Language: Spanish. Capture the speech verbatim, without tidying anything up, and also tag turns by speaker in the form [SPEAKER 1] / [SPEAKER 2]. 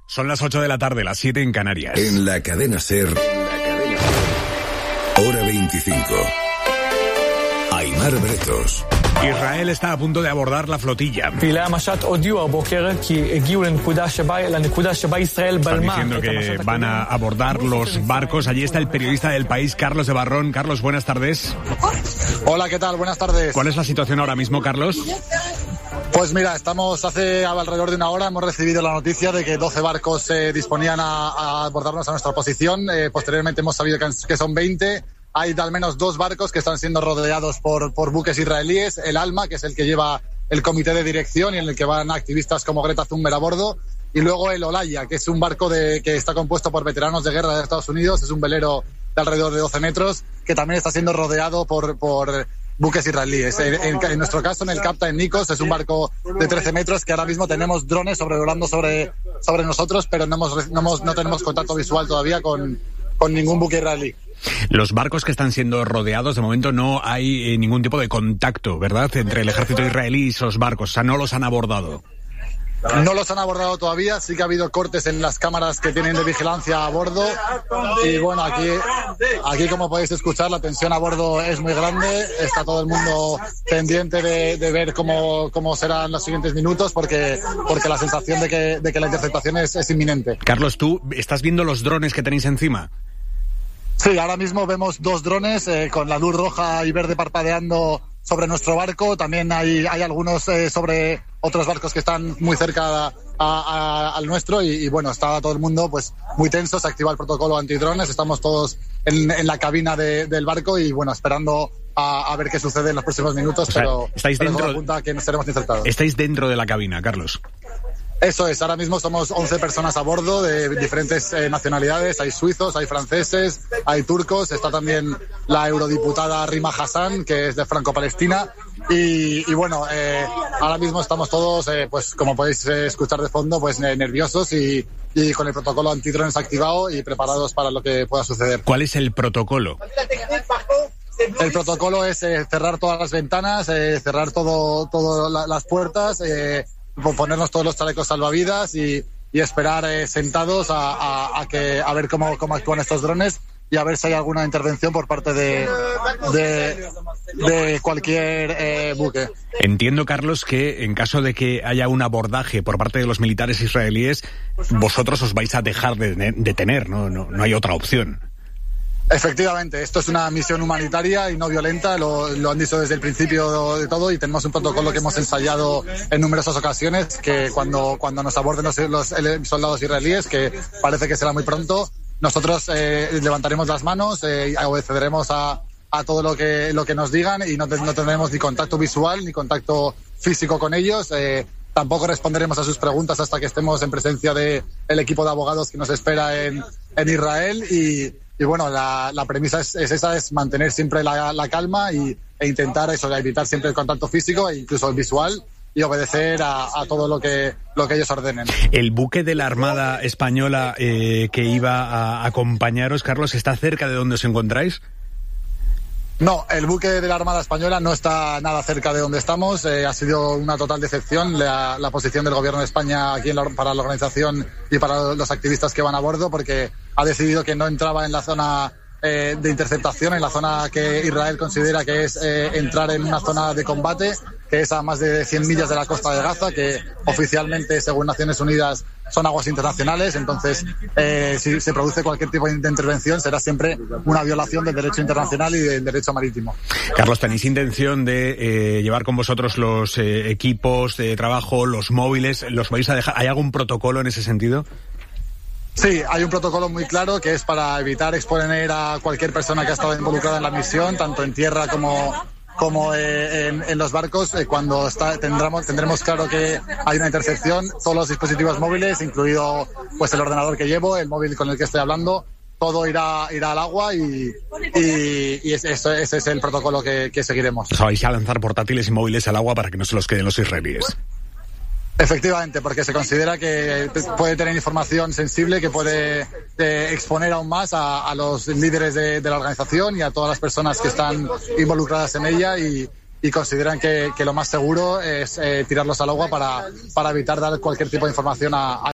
[SPEAKER 1] Son las ocho de la tarde, las siete en Canarias.
[SPEAKER 2] En la cadena SER, hora veinticinco. Aimar Bretos.
[SPEAKER 1] Israel está a punto de abordar la flotilla. Están diciendo que van a abordar los barcos. Allí está el periodista del País, Carlos de Barrón. Carlos, buenas tardes.
[SPEAKER 3] Hola, ¿qué tal? Buenas tardes.
[SPEAKER 1] ¿Cuál es la situación ahora mismo, Carlos?
[SPEAKER 3] Pues mira, estamos hace alrededor de una hora, hemos recibido la noticia de que doce barcos se eh, disponían a, a abordarnos a nuestra posición. Eh, posteriormente hemos sabido que, que son veinte. Hay al menos dos barcos que están siendo rodeados por, por buques israelíes. El Alma, que es el que lleva el comité de dirección y en el que van activistas como Greta Thunberg a bordo. Y luego el Olaya, que es un barco de, que está compuesto por veteranos de guerra de Estados Unidos. Es un velero de alrededor de doce metros, que también está siendo rodeado por... por buques israelíes. En, en, en nuestro caso, en el Captain Nikos, es un barco de trece metros que ahora mismo tenemos drones sobrevolando sobre, sobre nosotros, pero no, hemos, no, hemos, no tenemos contacto visual todavía con, con ningún buque israelí.
[SPEAKER 1] Los barcos que están siendo rodeados, de momento no hay eh, ningún tipo de contacto, ¿verdad?, entre el ejército israelí y esos barcos. O sea, no los han abordado.
[SPEAKER 3] No los han abordado todavía, sí que ha habido cortes en las cámaras que tienen de vigilancia a bordo y bueno, aquí, aquí como podéis escuchar, la tensión a bordo es muy grande, está todo el mundo pendiente de, de ver cómo, cómo serán los siguientes minutos porque, porque la sensación de que, de que la interceptación es, es inminente.
[SPEAKER 1] Carlos, ¿tú estás viendo los drones que tenéis encima?
[SPEAKER 3] Sí, ahora mismo vemos dos drones eh, con la luz roja y verde parpadeando sobre nuestro barco. También hay, hay algunos eh, sobre otros barcos que están muy cerca a, a, al nuestro y, y bueno, está todo el mundo pues muy tenso. Se activa el protocolo antidrones, estamos todos en, en la cabina de, del barco y bueno, esperando a, a ver qué sucede en los próximos minutos, o sea, pero
[SPEAKER 1] estáis dentro,
[SPEAKER 3] apunta que nos seremos interceptados.
[SPEAKER 1] Estáis dentro de la cabina, Carlos.
[SPEAKER 3] Eso es, ahora mismo somos once personas a bordo de diferentes eh, nacionalidades, hay suizos, hay franceses, hay turcos, está también la eurodiputada Rima Hassan, que es de Franco-Palestina, y, y bueno, eh, ahora mismo estamos todos, eh, pues como podéis eh, escuchar de fondo, pues eh, nerviosos y, y con el protocolo antidrones activado y preparados para lo que pueda suceder.
[SPEAKER 1] ¿Cuál es el protocolo?
[SPEAKER 3] El protocolo es eh, cerrar todas las ventanas, eh, cerrar todo, todo la, las puertas, eh, ponernos todos los chalecos salvavidas y, y esperar eh, sentados a, a, a que a ver cómo, cómo actúan estos drones y a ver si hay alguna intervención por parte de, de, de cualquier eh, buque.
[SPEAKER 1] Entiendo, Carlos, que en caso de que haya un abordaje por parte de los militares israelíes, vosotros os vais a dejar de detener, ¿no? No, no hay otra opción.
[SPEAKER 3] Efectivamente, esto es una misión humanitaria y no violenta, lo, lo han dicho desde el principio de todo y tenemos un protocolo que hemos ensayado en numerosas ocasiones, que cuando, cuando nos aborden los, los soldados israelíes, que parece que será muy pronto, nosotros eh, levantaremos las manos, eh, obedeceremos a, a todo lo que, lo que nos digan y no, no tendremos ni contacto visual ni contacto físico con ellos. Eh, Tampoco responderemos a sus preguntas hasta que estemos en presencia del equipo de abogados que nos espera en, en Israel y, y bueno, la, la premisa es, es esa, es mantener siempre la, la calma y, e intentar eso, evitar siempre el contacto físico e incluso el visual y obedecer a, a todo lo que, lo que ellos ordenen.
[SPEAKER 1] ¿El buque de la Armada Española eh, que iba a acompañaros, Carlos, está cerca de donde os encontráis?
[SPEAKER 3] No, el buque de la Armada Española no está nada cerca de donde estamos. Eh, ha sido una total decepción la, la posición del Gobierno de España aquí en la, para la organización y para los activistas que van a bordo, porque ha decidido que no entraba en la zona eh, de interceptación, en la zona que Israel considera que es eh, entrar en una zona de combate, que es a más de cien millas de la costa de Gaza, que oficialmente, según Naciones Unidas, son aguas internacionales. Entonces, eh, si se produce cualquier tipo de intervención, será siempre una violación del derecho internacional y del derecho marítimo.
[SPEAKER 1] Carlos, ¿tenéis intención de eh, llevar con vosotros los eh, equipos de trabajo, los móviles? ¿Los vais a dejar? ¿Hay algún protocolo en ese sentido?
[SPEAKER 3] Sí, hay un protocolo muy claro que es para evitar exponer a cualquier persona que ha estado involucrada en la misión, tanto en tierra como... como eh, en, en los barcos, eh, cuando está, tendremos, tendremos claro que hay una intercepción, todos los dispositivos móviles, incluido pues el ordenador que llevo, el móvil con el que estoy hablando, todo irá, irá al agua y, y, y ese, ese es el protocolo que, que seguiremos.
[SPEAKER 1] O sea, vais a lanzar portátiles y móviles al agua para que no se los queden los israelíes.
[SPEAKER 3] Efectivamente, porque se considera que puede tener información sensible que puede eh, exponer aún más a, a los líderes de, de la organización y a todas las personas que están involucradas en ella y, y consideran que, que lo más seguro es eh, tirarlos al agua para, para evitar dar cualquier tipo de información a, a